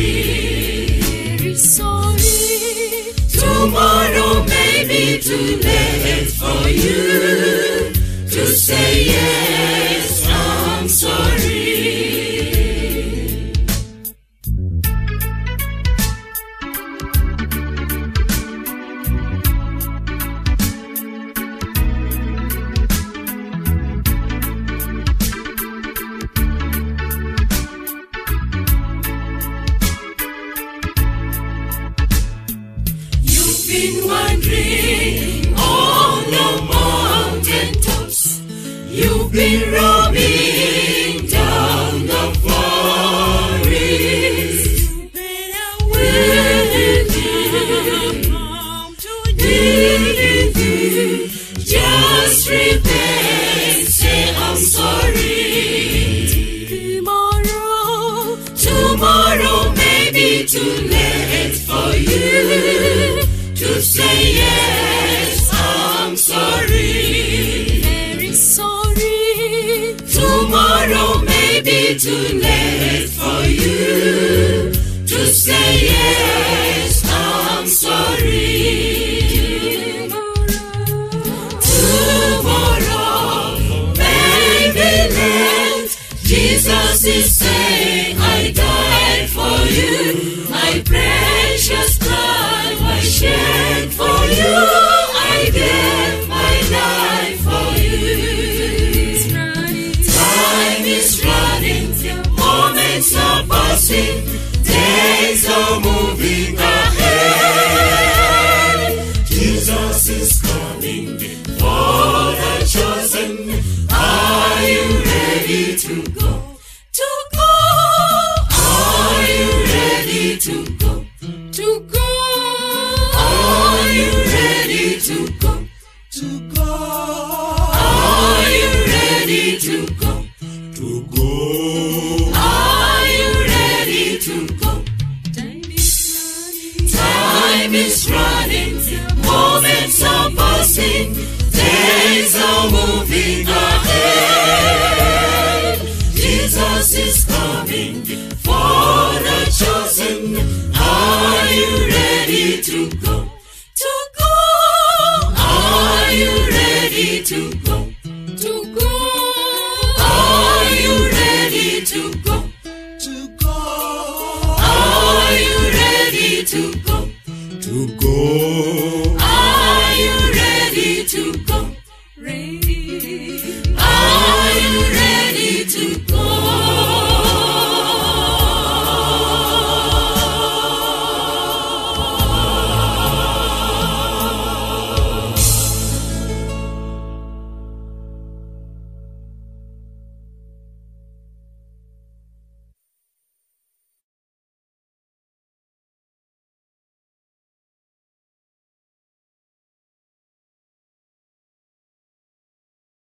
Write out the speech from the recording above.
very sorry. Tomorrow may be too late for you to say yes, I'm sorry. Been wandering on the mountain tops. You've been roaming down the forest. You've been away to just repent, say I'm sorry. Tomorrow may be too late for you to say yes, I'm sorry, very sorry. Tomorrow may be too late for you to say yes, I'm sorry. Tomorrow may be late. Jesus is saying, I died for you, my precious blood was shed for you, I gave my life for you. Time is running, moments are passing, days are moving ahead. Jesus is coming for the chosen. Are you ready to go? To go? Are you ready to go? To go? Are you ready to go? To go? Are you ready to go? To go? Are you ready to go? Time is running, moments are passing, days are moving ahead. Jesus is coming for the chosen. Are you ready to go? To go? Are you ready to go? To go? Are you ready to go? To go? Are you ready to go? To go?